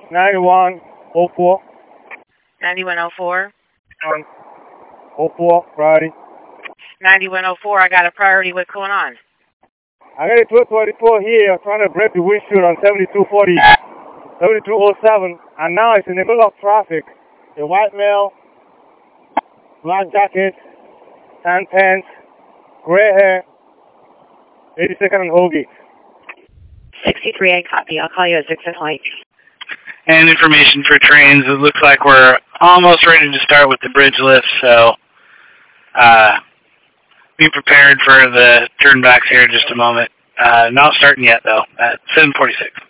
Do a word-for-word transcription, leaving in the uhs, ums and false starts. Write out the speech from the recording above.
ninety-one oh four. ninety-one oh four. Um, oh four, Friday. ninety-one oh four, I got a priority. What's going on? I got a twelve twenty-four here trying to break the windshield on seventy-two forty, seventy-two oh seven, and now it's in the middle of traffic. A white male, black jacket, tan pants, gray hair, eighty-second and Hoagie. sixty-three, I copy. I'll call you at six o'clock. And information for trains. It looks like we're almost ready to start with the bridge lift, so uh, be prepared for the turnbacks here in just a moment. Uh, not starting yet, though, at seven forty-six.